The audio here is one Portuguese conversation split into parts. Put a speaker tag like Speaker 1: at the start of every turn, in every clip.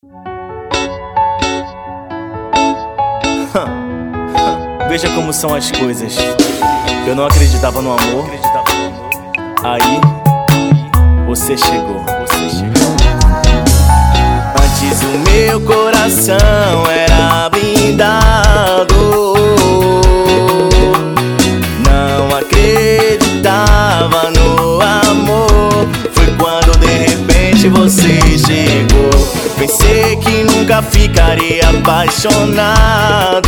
Speaker 1: Veja como são as coisas. Eu não acreditava no amor. Aí você chegou. Antes o meu coração era blindado. Não acreditava no amor. Foi quando de repente você chegou. Pensei que nunca ficaria apaixonado.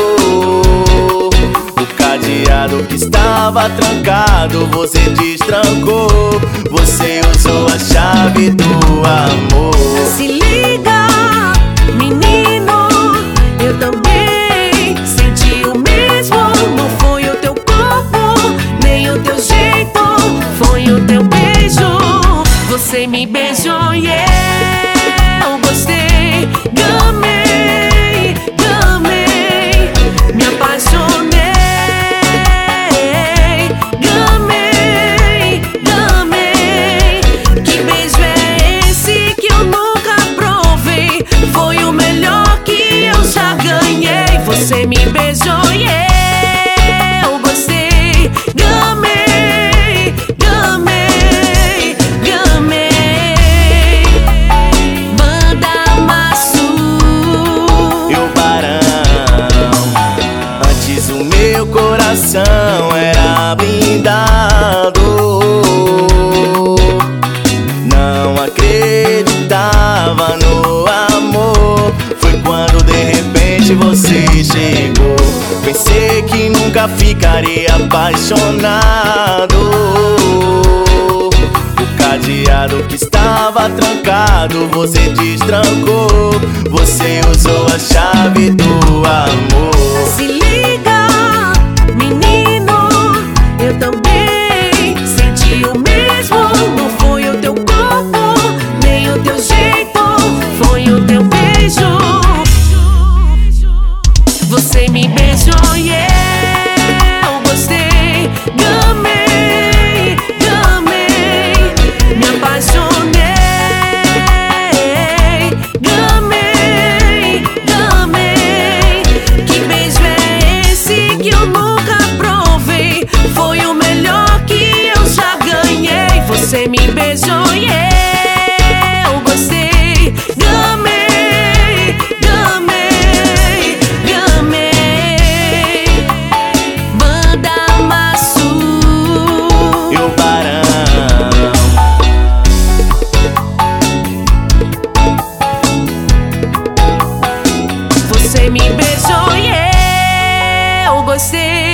Speaker 1: O cadeado que estava trancado você destrancou. Você usou a chave do amor.
Speaker 2: Se liga, menino, eu também senti o mesmo. Não foi o teu corpo, nem o teu jeito, foi o teu beijo. Você me beijou e eu gostei. Gamei, gamei, me apaixonei. Gamei, gamei. Que beijo é esse que eu nunca provei? Foi o melhor que eu já ganhei. Você me beijou e eu gostei. Gamei, gamei, gamei. Banda Maçu
Speaker 1: E o Barão. Antes o meu coração era blindado. Não acreditava no amor. Foi quando de repente você chegou. Pensei que nunca ficaria apaixonado. O cadeado que estava trancado você destrancou. Você usou a chave do amor.
Speaker 2: Se liga, menino, eu também senti o mesmo. Não foi o teu corpo, nem o teu jeito, foi o teu beijo. Você me beijou e eu gostei. Gamei, gamei, me apaixonei. Gamei, gamei. Que beijo é esse que eu nunca provei? Foi o melhor que eu já ganhei. Você me beijou e eu gostei. Gamei, gamei, gamei. Banda Maçu
Speaker 1: E o Barão.
Speaker 2: Você me beijou e eu gostei.